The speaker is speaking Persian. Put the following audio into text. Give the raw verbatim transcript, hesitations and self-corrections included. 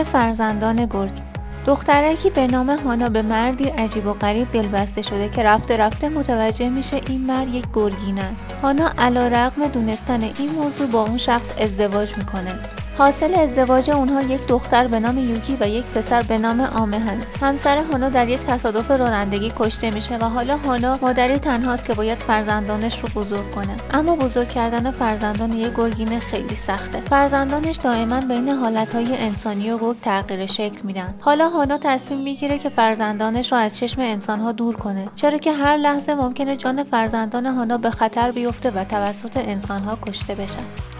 فرزندان گرگ. دخترکی به نام هانا به مردی عجیب و غریب دلبسته شده که رفته رفته متوجه میشه این مرد یک گرگین است. هانا علیرغم دونستن این موضوع با اون شخص ازدواج میکنه. حاصل ازدواج اونها یک دختر به نام یوکی و یک پسر به نام آمه هست. همسر هانا در یک تصادف رانندگی کشته میشه و حالا هانا مادری تنهاست که باید فرزندانش رو بزرگ کنه. اما بزرگ کردن فرزندان یک گرگین خیلی سخته. فرزندانش دائما بین حالتهای انسانی و گرگ تغییر شکل میدن. حالا هانا تصمیم میگیره که فرزندانش رو از چشم انسانها دور کنه، چرا که هر لحظه ممکنه جان فرزندان هانا به خطر بیفته و توسط انسانها کشته بشن.